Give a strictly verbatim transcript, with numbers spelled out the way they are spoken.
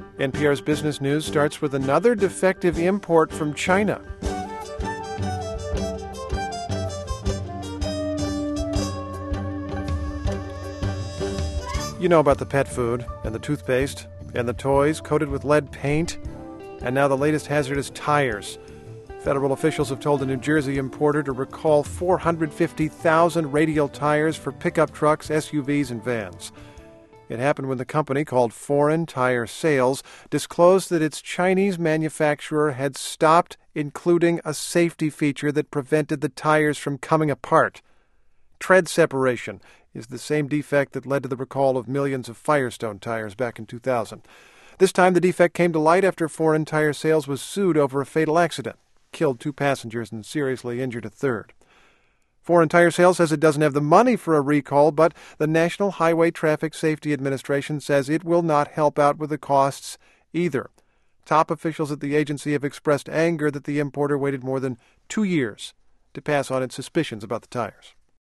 N P R's Business News starts with another defective import from China. You know about the pet food and the toothpaste and the toys coated with lead paint, and now the latest hazard is tires. Federal officials have told a New Jersey importer to recall four hundred fifty thousand radial tires for pickup trucks, S U Vs, and vans. It happened when the company, called Foreign Tire Sales, disclosed that its Chinese manufacturer had stopped including a safety feature that prevented the tires from coming apart. Tread separation is the same defect that led to the recall of millions of Firestone tires back in two thousand. This time the defect came to light after Foreign Tire Sales was sued over a fatal accident, killed two passengers and seriously injured a third. Foreign Tire Sales says it doesn't have the money for a recall, but the National Highway Traffic Safety Administration says it will not help out with the costs either. Top officials at the agency have expressed anger that the importer waited more than two years to pass on its suspicions about the tires.